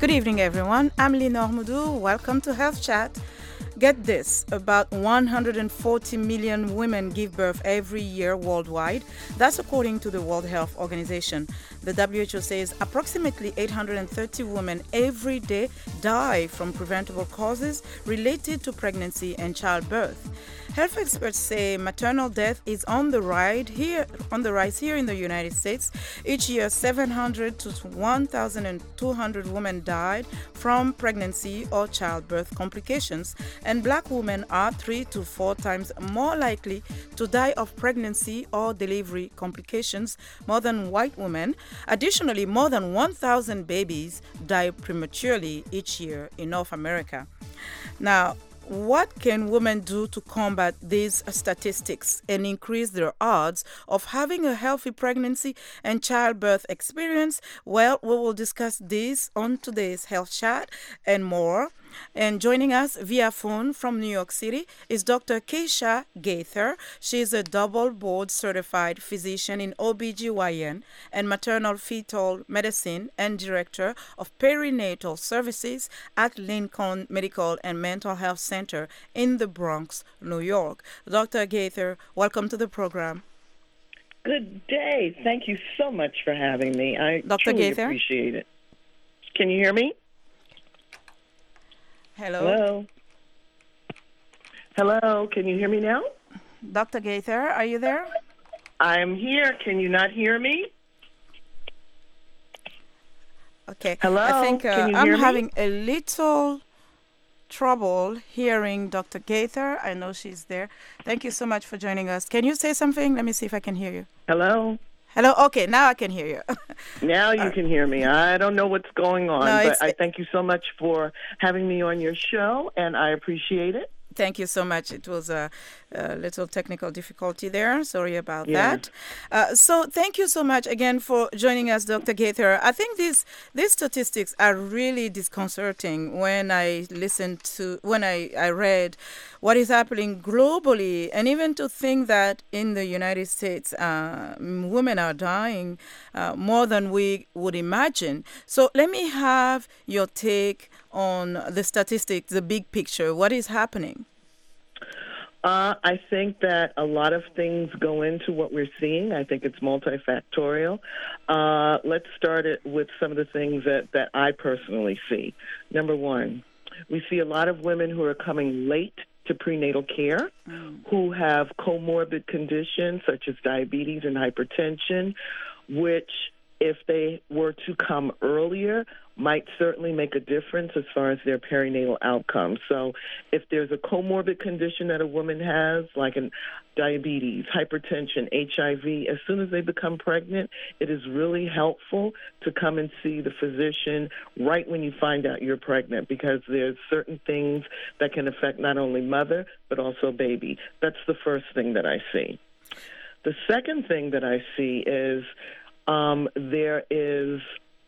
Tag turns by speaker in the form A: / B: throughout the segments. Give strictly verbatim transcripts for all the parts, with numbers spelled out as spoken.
A: Good evening, everyone. I'm Lenore Moudou. Welcome to Health Chat. Get this, about one hundred forty million women give birth every year worldwide. That's according to the World Health Organization. The W H O says approximately eight hundred thirty women every day die from preventable causes related to pregnancy and childbirth. Health experts say maternal death is on the rise here on the rise here in the United States. Each year, seven hundred to one thousand two hundred women died from pregnancy or childbirth complications, and black women are three to four times more likely to die of pregnancy or delivery complications more than white women. Additionally, more than one thousand babies die prematurely each year in North America. Now, what can women do to combat these statistics and increase their odds of having a healthy pregnancy and childbirth experience? Well, we will discuss this on today's Health Chat and more. And joining us via phone from New York City is Doctor Keisha Gaither. She is a double board certified physician in O B G Y N and maternal fetal medicine and director of perinatal services at Lincoln Medical and Mental Health Center in the Bronx, New York. Doctor Gaither, welcome to the program.
B: Good day. Thank you so much for having me. I
A: Doctor
B: truly
A: Gaither?
B: appreciate it. Can you hear me?
A: Hello.
B: Hello. Hello. Can you hear me now?
A: Doctor Gaither, are you there?
B: I'm here. Can you not hear me?
A: Okay.
B: Hello.
A: I think uh,
B: Can you
A: I'm
B: hear me?
A: having a little trouble hearing Doctor Gaither. I know she's there. Thank you so much for joining us. Can you say something? Let me see if I can hear you.
B: Hello.
A: Hello. Okay, now I can hear you.
B: Now you can hear me. I don't know what's going on,
A: No,
B: but
A: it's-
B: I thank you so much for having me on your show, and I appreciate it.
A: Thank you so much. It was a, a little technical difficulty there. Sorry about
B: Yeah.
A: that. Uh, so thank you so much again for joining us, Doctor Gaither. I think these these statistics are really disconcerting when I listened to when I, I read what is happening globally, and even to think that in the United States, uh, women are dying uh, more than we would imagine. So let me have your take on the statistics, the big picture. What is happening?
B: Uh, I think that a lot of things go into what we're seeing. I think it's multifactorial. Uh, let's start it with some of the things that, that I personally see. Number one, we see a lot of women who are coming late to prenatal care, mm. who have comorbid conditions such as diabetes and hypertension, which, if they were to come earlier, might certainly make a difference as far as their perinatal outcomes. So if there's a comorbid condition that a woman has, like an diabetes, hypertension, H I V, as soon as they become pregnant, it is really helpful to come and see the physician right when you find out you're pregnant, because there's certain things that can affect not only mother, but also baby. That's the first thing that I see. The second thing that I see is um, there is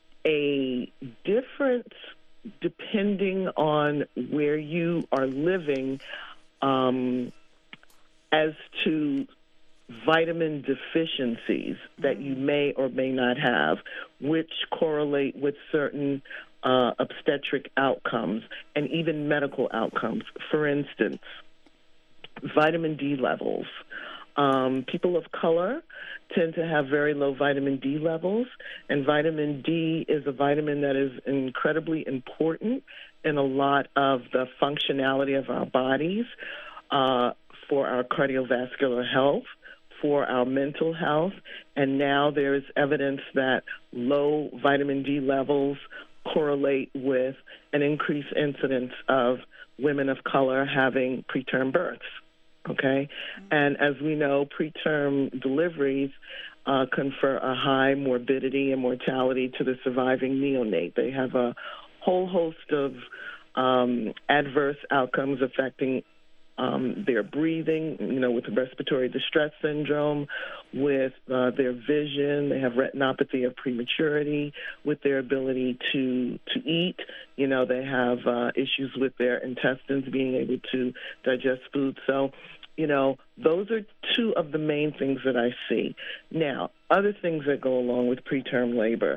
B: a difference depending on where you are living um, as to vitamin deficiencies that you may or may not have, which correlate with certain uh, obstetric outcomes and even medical outcomes. For instance, vitamin D levels. Um, people of color tend to have very low vitamin D levels, and vitamin D is a vitamin that is incredibly important in a lot of the functionality of our bodies, uh, for our cardiovascular health, for our mental health, and now there is evidence that low vitamin D levels correlate with an increased incidence of women of color having preterm births. Okay, and as we know, preterm deliveries uh, confer a high morbidity and mortality to the surviving neonate. They have a whole host of um, adverse outcomes affecting um, their breathing, you know, with respiratory distress syndrome, with uh, their vision. They have retinopathy of prematurity, with their ability to to eat. You know, they have uh, issues with their intestines being able to digest food. So, you know, those are two of the main things that I see. Now, other things that go along with preterm labor.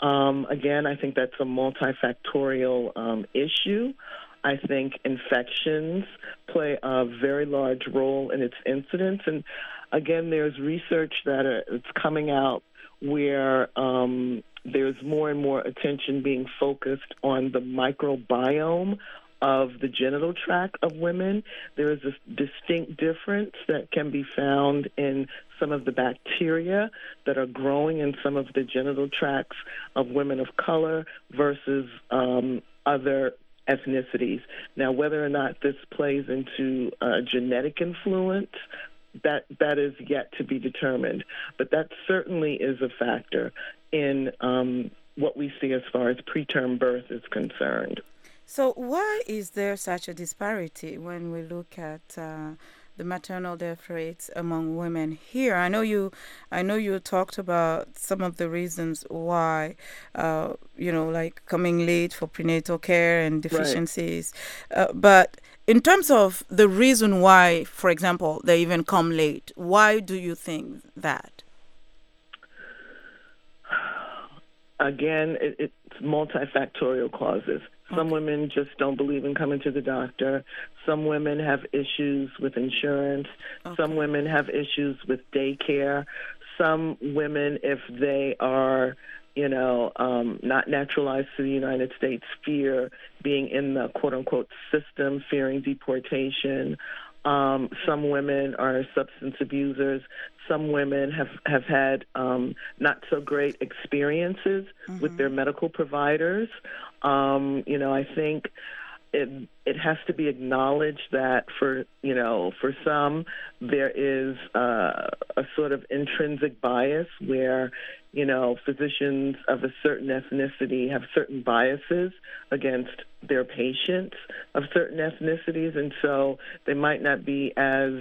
B: Um, again, I think that's a multifactorial um, issue. I think infections play a very large role in its incidence. And again, there's research that are, it's coming out where um, there's more and more attention being focused on the microbiome of the genital tract of women. There is a distinct difference that can be found in some of the bacteria that are growing in some of the genital tracts of women of color versus um, other ethnicities. Now, whether or not this plays into uh, genetic influence, that that is yet to be determined. But that certainly is a factor in um, what we see as far as preterm birth is concerned.
A: So why is there such a disparity when we look at uh, the maternal death rates among women here? I know you, I know you talked about some of the reasons why, uh, you know, like coming late for prenatal care and deficiencies. Right. Uh, but in terms of the reason why, for example, they even come late, why do you think that?
B: Again, it, it's multifactorial causes. Some okay. women just don't believe in coming to the doctor. Some women have issues with insurance. Okay. Some women have issues with daycare. Some women, if they are, you know, um, not naturalized to the United States, fear being in the quote-unquote system, fearing deportation. Um, some women are substance abusers. Some women have, have had um, not so great experiences mm-hmm. with their medical providers. Um, you know, I think it it has to be acknowledged that for, you know, for some, there is uh, a sort of intrinsic bias where, you know, physicians of a certain ethnicity have certain biases against their patients of certain ethnicities, and so they might not be as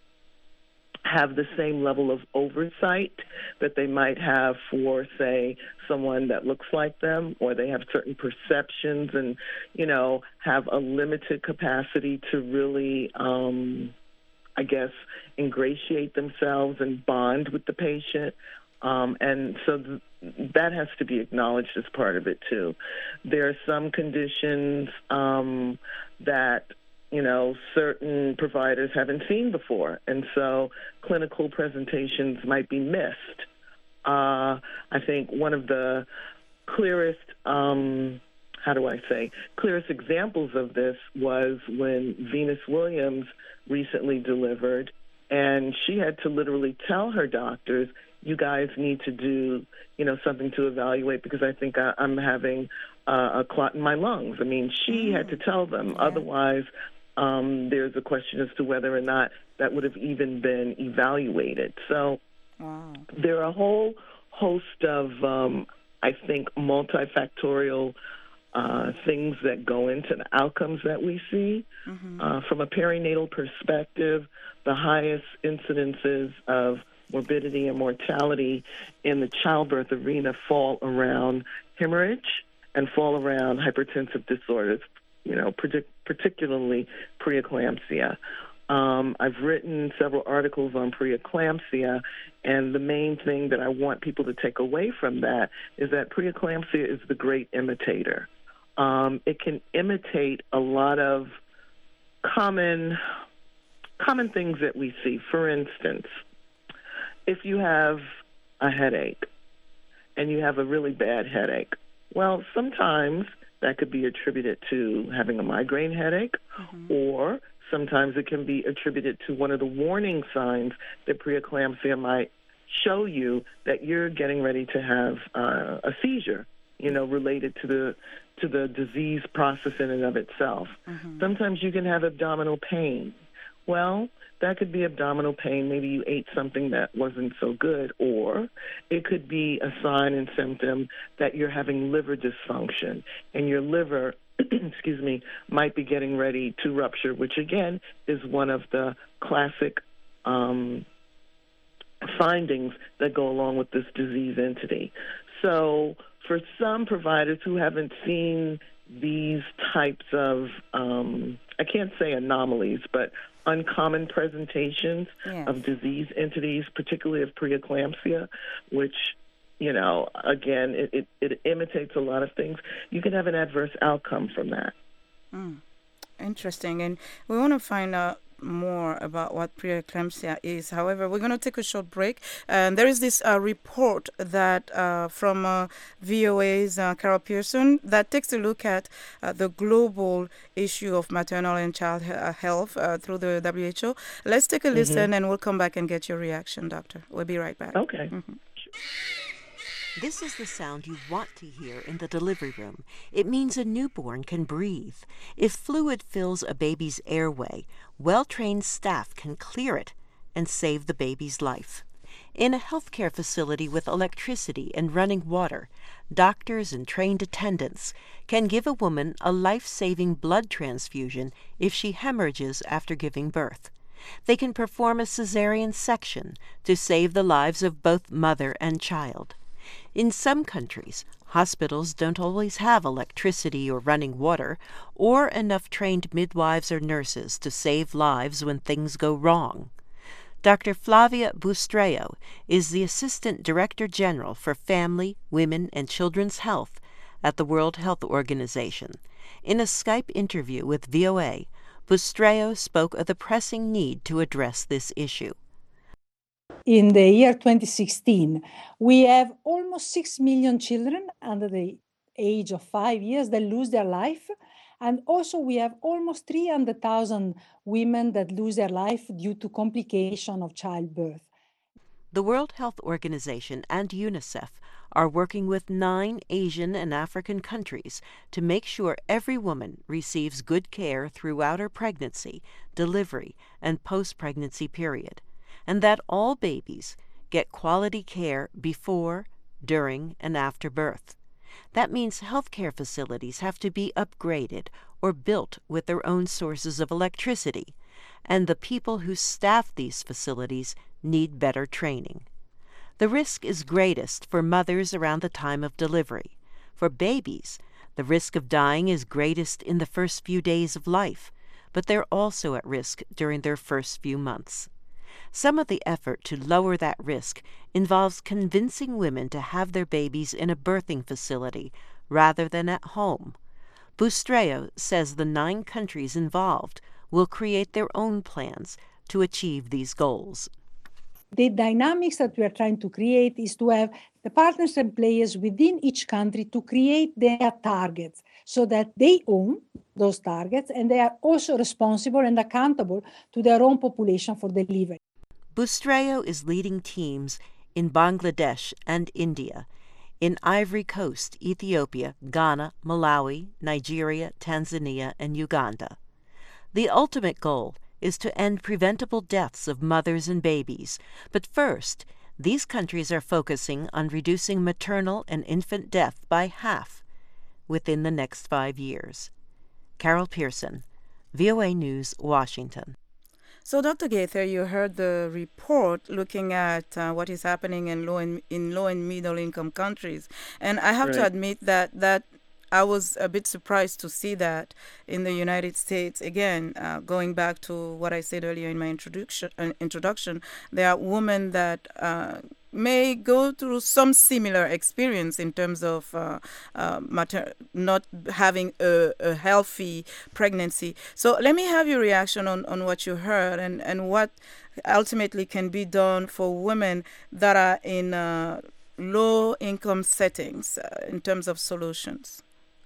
B: have the same level of oversight that they might have for, say, someone that looks like them, or they have certain perceptions and, you know, have a limited capacity to really, um, I guess, ingratiate themselves and bond with the patient. Um, and so th- that has to be acknowledged as part of it, too. There are some conditions um, that you know, certain providers haven't seen before. And so clinical presentations might be missed. Uh, I think one of the clearest, um, how do I say, clearest examples of this was when Venus Williams recently delivered, and she had to literally tell her doctors, you guys need to do, you know, something to evaluate because I think I, I'm having uh, a clot in my lungs. I mean, she mm. had to tell them. Yeah. Otherwise, Um, there's a question as to whether or not that would have even been evaluated. So wow. there are a whole host of, um, I think, multifactorial uh, things that go into the outcomes that we see. Mm-hmm. Uh, from a perinatal perspective, the highest incidences of morbidity and mortality in the childbirth arena fall around hemorrhage and fall around hypertensive disorders, you know, particularly preeclampsia. Um, I've written several articles on preeclampsia, and the main thing that I want people to take away from that is that preeclampsia is the great imitator. Um, it can imitate a lot of common, common things that we see. For instance, if you have a headache and you have a really bad headache, well, sometimes that could be attributed to having a migraine headache, mm-hmm. or sometimes it can be attributed to one of the warning signs that preeclampsia might show you that you're getting ready to have uh, a seizure, you know, related to the to the disease process in and of itself. Mm-hmm. Sometimes you can have abdominal pain. Well, that could be abdominal pain. Maybe you ate something that wasn't so good, or it could be a sign and symptom that you're having liver dysfunction, and your liver, excuse me, might be getting ready to rupture, which again is one of the classic um, findings that go along with this disease entity. So for some providers who haven't seen these types of, um, I can't say anomalies, but uncommon presentations yes. of disease entities, particularly of preeclampsia, which you know, again, it, it, it imitates a lot of things. You can have an adverse outcome from that.
A: Mm. Interesting. And we want to find out more about what preeclampsia is. However, we're going to take a short break. And there is this uh, report that uh, from uh, V O A's uh, Carol Pearson that takes a look at uh, the global issue of maternal and child he- uh, health uh, through the W H O. Let's take a listen, mm-hmm. and we'll come back and get your reaction, Doctor. We'll be right back.
B: Okay.
A: Mm-hmm.
C: This is the sound you want to hear in the delivery room. It means a newborn can breathe. If fluid fills a baby's airway, well-trained staff can clear it and save the baby's life. In a healthcare facility with electricity and running water, doctors and trained attendants can give a woman a life-saving blood transfusion if she hemorrhages after giving birth. They can perform a cesarean section to save the lives of both mother and child. In some countries, hospitals don't always have electricity or running water, or enough trained midwives or nurses to save lives when things go wrong. Doctor Flavia Bustreo is the Assistant Director General for Family, Women, and Children's Health at the World Health Organization. In a Skype interview with V O A, Bustreo spoke of the pressing need to address this issue.
D: In the year twenty sixteen, we have almost six million children under the age of five years that lose their life. And also we have almost three hundred thousand women that lose their life due to complication of childbirth.
C: The World Health Organization and UNICEF are working with nine Asian and African countries to make sure every woman receives good care throughout her pregnancy, delivery, and post-pregnancy period, and that all babies get quality care before, during, and after birth. That means healthcare facilities have to be upgraded or built with their own sources of electricity, and the people who staff these facilities need better training. The risk is greatest for mothers around the time of delivery. For babies, the risk of dying is greatest in the first few days of life, but they're also at risk during their first few months. Some of the effort to lower that risk involves convincing women to have their babies in a birthing facility rather than at home. Bustreo says the nine countries involved will create their own plans to achieve these goals.
D: The dynamics that we are trying to create is to have the partners and players within each country to create their targets so that they own those targets and they are also responsible and accountable to their own population for delivery.
C: Bustreo is leading teams in Bangladesh and India, in Ivory Coast, Ethiopia, Ghana, Malawi, Nigeria, Tanzania, and Uganda. The ultimate goal is to end preventable deaths of mothers and babies, but first, these countries are focusing on reducing maternal and infant death by half within the next five years. Carol Pearson, V O A News, Washington.
A: So, Doctor Gaither, you heard the report looking at uh, what is happening in low and in low and middle income countries, and I have right. to admit that that I was a bit surprised to see that in the United States. Again, uh, going back to what I said earlier in my introduction, uh, introduction, there are women that uh, may go through some similar experience in terms of uh, uh, mater- not having a, a healthy pregnancy. So let me have your reaction on, on what you heard and, and what ultimately can be done for women that are in uh, low-income settings uh, in terms of solutions.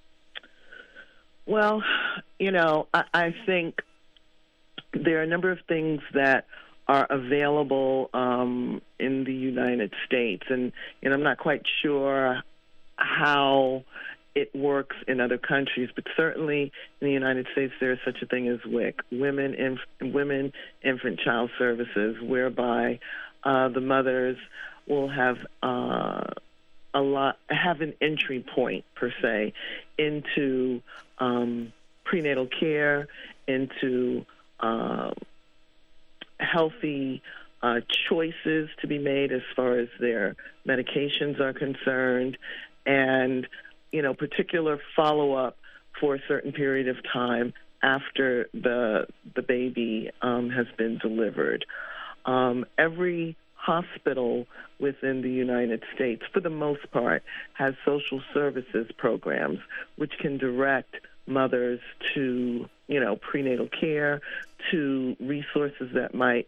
B: Well, you know, I, I think there are a number of things that are available um, in the United States, and, and I'm not quite sure how it works in other countries, but certainly in the United States there is such a thing as W I C, Women, Inf- Women Infant Child Services, whereby uh, the mothers will have uh, a lot, have an entry point, per se, into um, prenatal care, into uh, healthy uh, choices to be made as far as their medications are concerned, and, you know, particular follow-up for a certain period of time after the the baby um, has been delivered. Um, every hospital within the United States, for the most part, has social services programs which can direct mothers to, you know, prenatal care, to resources that might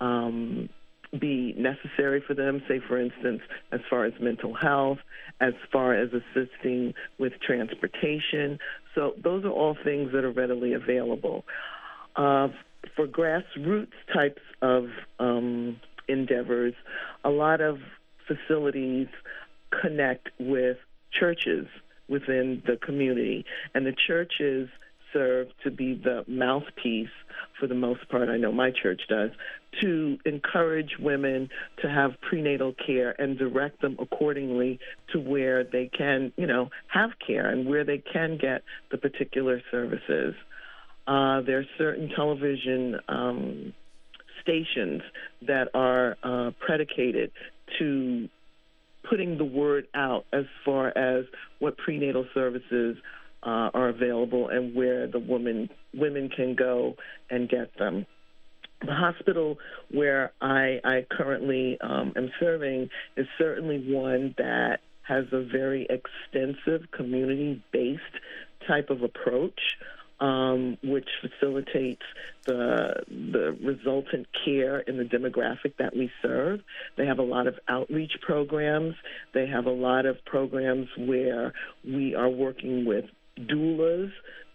B: um, be necessary for them, say, for instance, as far as mental health, as far as assisting with transportation. So those are all things that are readily available. Uh, for grassroots types of um, endeavors, a lot of facilities connect with churches within the community, and the churches serve to be the mouthpiece, for the most part, I know my church does, to encourage women to have prenatal care and direct them accordingly to where they can, you know, have care and where they can get the particular services. Uh, there are certain television um, stations that are uh, predicated to putting the word out as far as what prenatal services uh, are available and where the woman women can go and get them. The hospital where I, I currently um, am serving is certainly one that has a very extensive community-based type of approach, um, which facilitates the the resultant care in the demographic that we serve. They have a lot of outreach programs. They have a lot of programs where we are working with doulas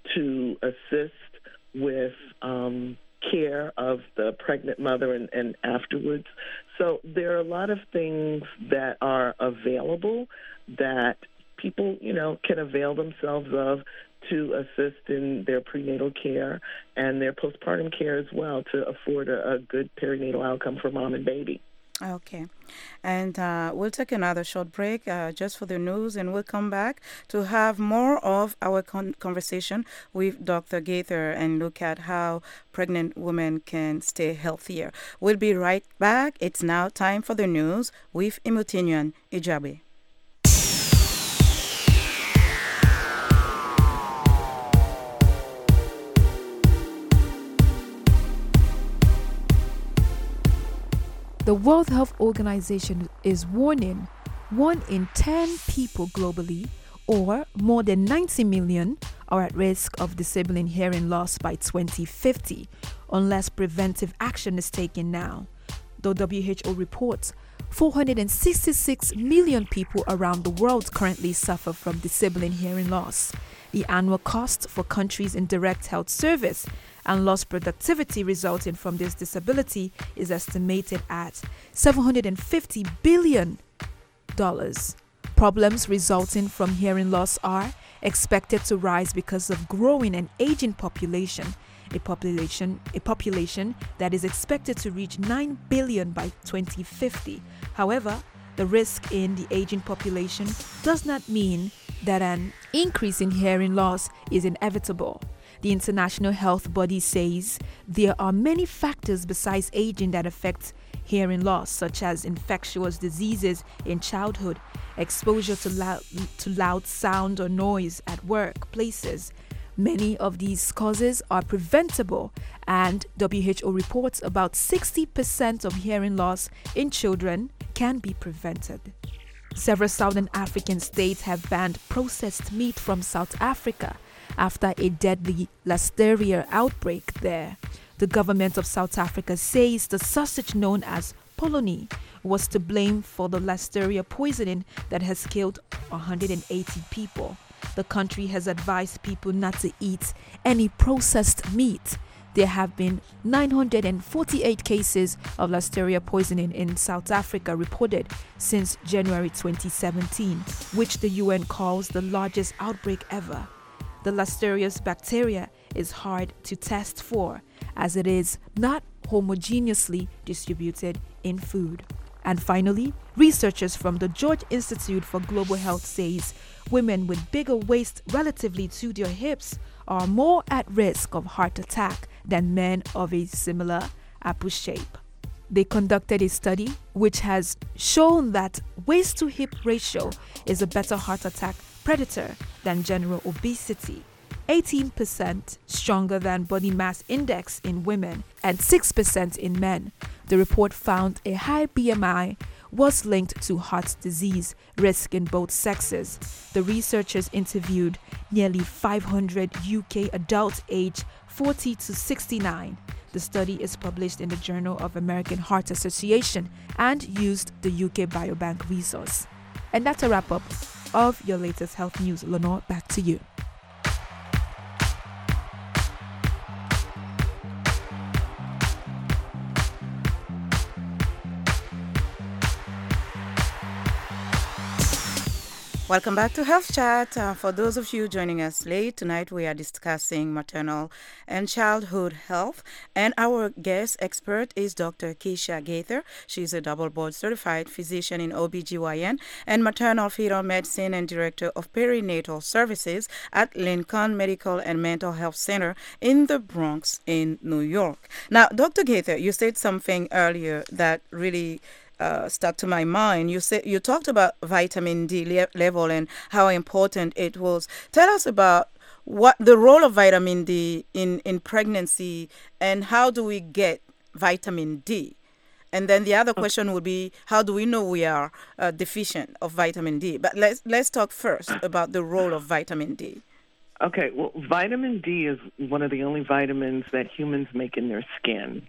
B: to assist with um, care of the pregnant mother and, and afterwards. So there are a lot of things that are available that people, you know, can avail themselves of to assist in their prenatal care and their postpartum care as well, to afford a, a good perinatal outcome for mom and baby.
A: Okay. And uh, we'll take another short break uh, just for the news, and we'll come back to have more of our con- conversation with Doctor Gaither and look at how pregnant women can stay healthier. We'll be right back. It's now time for the news with Imotinian Ijabe.
E: The World Health Organization is warning one in ten people globally, or more than ninety million, are at risk of disabling hearing loss by twenty fifty unless preventive action is taken now. The W H O reports four hundred sixty-six million people around the world currently suffer from disabling hearing loss. The annual cost for countries in direct health service and lost productivity resulting from this disability is estimated at seven hundred fifty billion dollars. Problems resulting from hearing loss are expected to rise because of growing and aging population, a population a population that is expected to reach nine billion by twenty fifty. However, the risk in the aging population does not mean that an increase in hearing loss is inevitable. The international health body says there are many factors besides aging that affect hearing loss, such as infectious diseases in childhood, exposure to loud, to loud sound or noise at workplaces. Many of these causes are preventable, and W H O reports about sixty percent of hearing loss in children can be prevented. Several southern African states have banned processed meat from South Africa after a deadly Listeria outbreak there. The government of South Africa says the sausage known as polony was to blame for the Listeria poisoning that has killed one hundred eighty people. The country has advised people not to eat any processed meat. There have been nine hundred forty-eight cases of Listeria poisoning in South Africa reported since January twenty seventeen, which the U N calls the largest outbreak ever. The Listeria bacteria is hard to test for, as it is not homogeneously distributed in food. And finally, researchers from the George Institute for Global Health says women with bigger waists relatively to their hips are more at risk of heart attack than men of a similar apple shape. They conducted a study which has shown that waist to hip ratio is a better heart attack predator than general obesity. eighteen percent stronger than body mass index in women and six percent in men. The report found a high B M I was linked to heart disease risk in both sexes. The researchers interviewed nearly five hundred U K adults aged forty to sixty-nine. The study is published in the Journal of American Heart Association and used the U K Biobank resource. And that's a wrap-up of your latest health news. Lenore, back to you.
A: Welcome back to Health Chat. Uh, for those of you joining us late, tonight we are discussing maternal and childhood health. And our guest expert is Doctor Keisha Gaither. She's a double board certified physician in O B G Y N and maternal fetal medicine and director of perinatal services at Lincoln Medical and Mental Health Center in the Bronx in New York. Now, Doctor Gaither, you said something earlier that really Uh, stuck to my mind. You said you talked about vitamin D le- level and how important it was. Tell us about what the role of vitamin D in, in pregnancy and how do we get vitamin D? And then the other question would be, how do we know we are uh, deficient of vitamin D? But let's let's talk first about the role of vitamin D.
B: Okay, well, vitamin D is one of the only vitamins that humans make in their skin.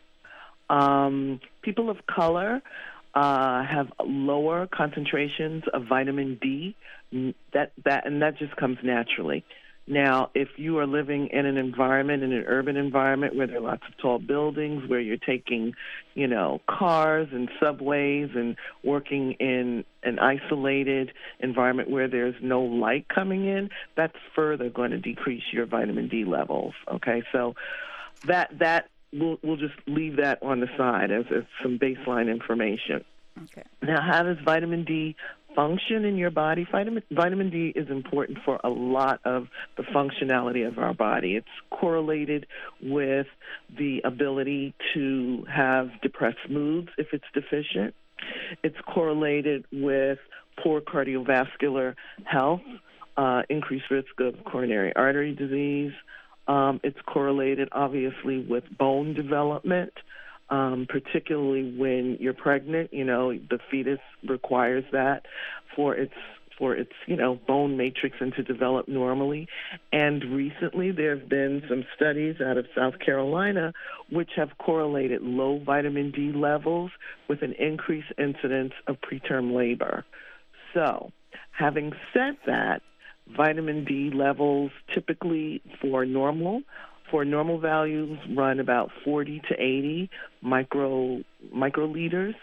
B: Um, people of color Uh, have lower concentrations of vitamin D. That that and that just comes naturally. Now, if you are living in an environment, in an urban environment where there are lots of tall buildings, where you're taking, you know, cars and subways and working in an isolated environment where there's no light coming in, that's further going to decrease your vitamin D levels. Okay, so that that. We'll, we'll just leave that on the side as, as some baseline information.
A: Okay.
B: Now, how does vitamin D function in your body? Vitamin, vitamin D is important for a lot of the functionality of our body. It's correlated with the ability to have depressed moods if it's deficient. It's correlated with poor cardiovascular health, uh, increased risk of coronary artery disease. Um, it's correlated, obviously, with bone development, um, particularly when you're pregnant. You know, the fetus requires that for its for its you know bone matrix and to develop normally. And recently, there have been some studies out of South Carolina which have correlated low vitamin D levels with an increased incidence of preterm labor. So, having said that, vitamin D levels typically for normal, for normal values run about forty to eighty micro microliters.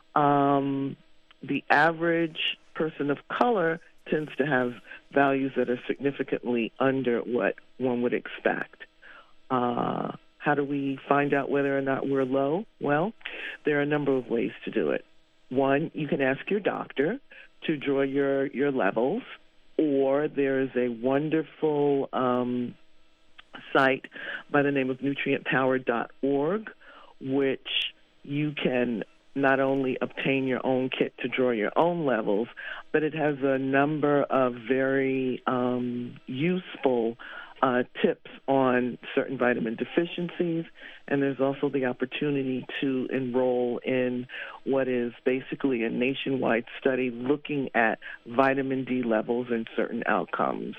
B: Um, the average person of color tends to have values that are significantly under what one would expect. Uh, how do we find out whether or not we're low? Well, there are a number of ways to do it. One, you can ask your doctor to draw your, your levels. Or there is a wonderful um, site by the name of nutrient power dot org, which you can not only obtain your own kit to draw your own levels, but it has a number of very um, useful uh, tips on certain vitamin deficiencies, and there's also the opportunity to enroll in what is basically a nationwide study looking at vitamin D levels and certain outcomes.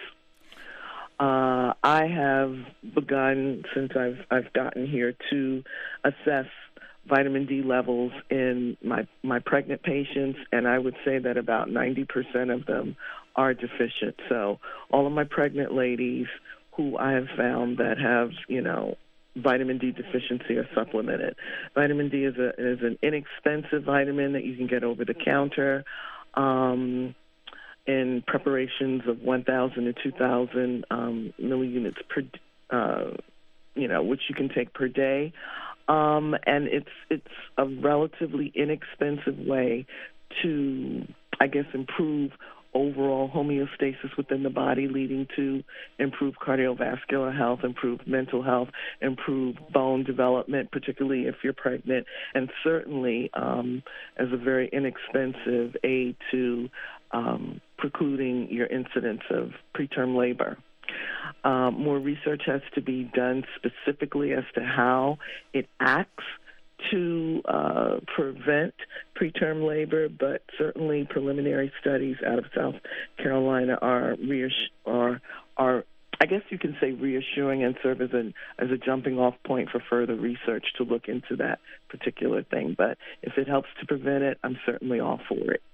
B: Uh, I have begun, since I've, I've gotten here, to assess vitamin D levels in my, my pregnant patients, and I would say that about ninety percent of them are deficient. So all of my pregnant ladies who I have found that have, you know, vitamin D deficiency are supplemented. Vitamin D is a is an inexpensive vitamin that you can get over the counter um, in preparations of one thousand to two thousand um, milliunits per, uh, you know, which you can take per day. Um, and it's it's a relatively inexpensive way to, I guess, improve overall homeostasis within the body, leading to improved cardiovascular health, improved mental health, improved bone development, particularly if you're pregnant, and certainly um, as a very inexpensive aid to um, precluding your incidence of preterm labor. Um, more research has to be done specifically as to how it acts to uh, prevent preterm labor, but certainly preliminary studies out of South Carolina are reass- are are I guess you can say reassuring and serve as an as a jumping off point for further research to look into that particular thing. But if it helps to prevent it, I'm certainly all for it.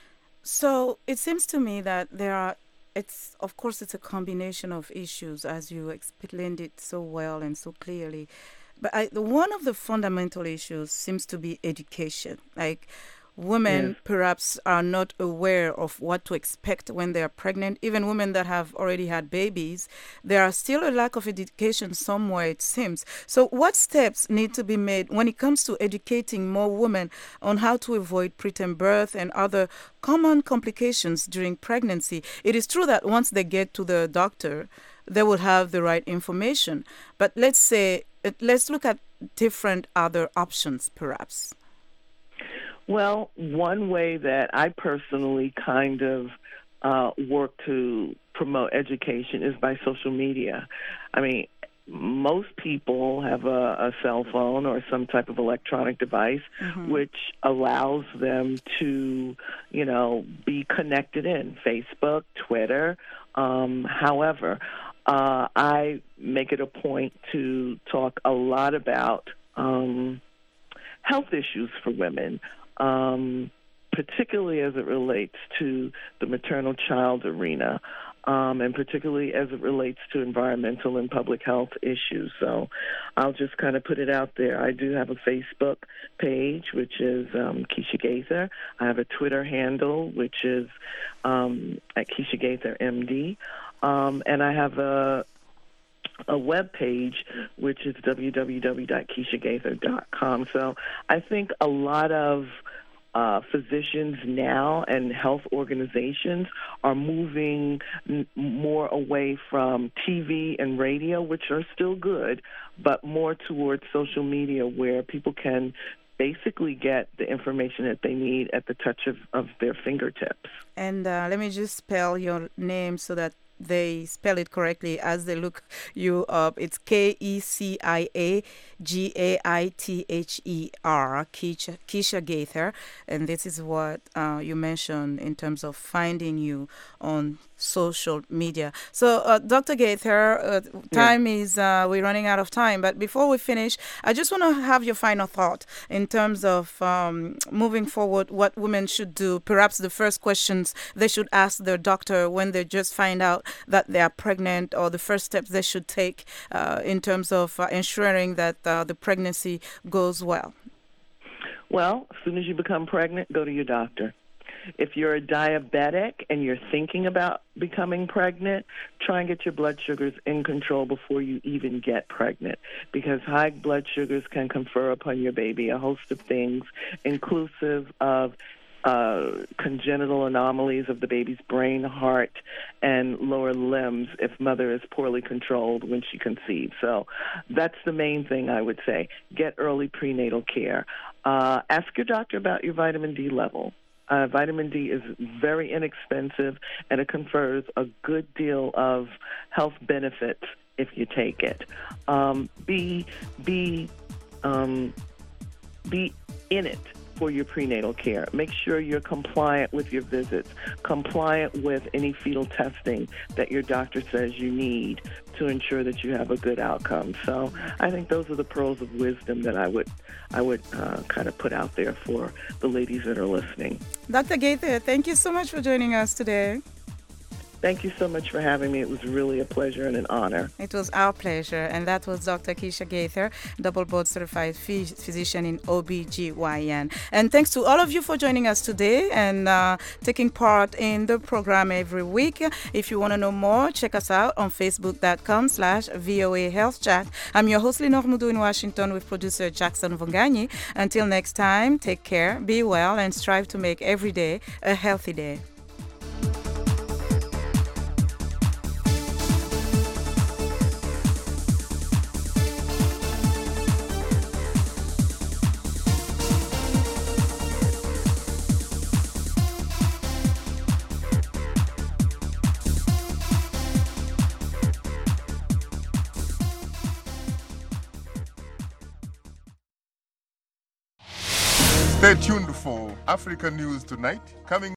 A: So it seems to me that there are, it's of course it's a combination of issues, as you explained it so well and so clearly. But I, the, one of the fundamental issues seems to be education. Like women
B: Yes.
A: perhaps are not aware of what to expect when they are pregnant. Even women that have already had babies, there are still a lack of education somewhere, it seems. So what steps need to be made when it comes to educating more women on how to avoid preterm birth and other common complications during pregnancy? It is true that once they get to the doctor, they will have the right information. But let's say, uh, let's look at different other options, perhaps.
B: Well, one way that I personally kind of uh, work to promote education is by social media. I mean, most people have a, a cell phone or some type of electronic device
A: Mm-hmm.
B: which allows them to, you know, be connected in Facebook, Twitter. Um, however, uh, I make it a point to talk a lot about um, health issues for women. Um, particularly as it relates to the maternal-child arena, um, and particularly as it relates to environmental and public health issues. So I'll just kind of put it out there. I do have a Facebook page, which is um, Keisha Gaither. I have a Twitter handle, which is um, at Keisha Gaither M D. Um, and I have a a web page, which is w w w dot keisha gaither dot com. So I think a lot of uh, physicians now and health organizations are moving n- more away from T V and radio, which are still good, but more towards social media where people can basically get the information that they need at the touch of, of their fingertips.
A: And uh, let me just spell your name so that they spell it correctly as they look you up. It's K E C I A G A I T H E R, Keisha, Keisha Gaither. And this is what uh, you mentioned in terms of finding you on social media. So, uh, Doctor Gaither, uh, time is, uh, we're running out of time. But before we finish, I just want to have your final thought in terms of um, moving forward, what women should do. Perhaps the first questions they should ask their doctor when they just find out that they are pregnant, or the first steps they should take uh, in terms of uh, ensuring that uh, the pregnancy goes well.
B: Well, as soon as you become pregnant, go to your doctor. If you're a diabetic and you're thinking about becoming pregnant, try and get your blood sugars in control before you even get pregnant, because high blood sugars can confer upon your baby a host of things, inclusive of uh, congenital anomalies of the baby's brain, heart, and lower limbs if mother is poorly controlled when she conceives. So that's the main thing I would say. Get early prenatal care. Uh, ask your doctor about your vitamin D level. Uh, vitamin D is very inexpensive, and it confers a good deal of health benefits if you take it. Um, be be um, be in it for your prenatal care. Make sure you're compliant with your visits, compliant with any fetal testing that your doctor says you need to ensure that you have a good outcome. So I think those are the pearls of wisdom that I would I would uh, kind of put out there for the ladies that are listening.
A: Doctor Gaither, thank you so much for joining us today.
B: Thank you so much for having me. It was really a pleasure and an honor.
A: It was our pleasure. And that was Doctor Keisha Gaither, double board certified phys- physician in O B G Y N. And thanks to all of you for joining us today and uh, taking part in the program every week. If you want to know more, check us out on facebook.com slash VOA Health Chat. I'm your host, Lenore Mudu in Washington with producer Jackson Vongani. Until next time, take care, be well, and strive to make every day a healthy day.
F: Stay tuned for Africa News Tonight, coming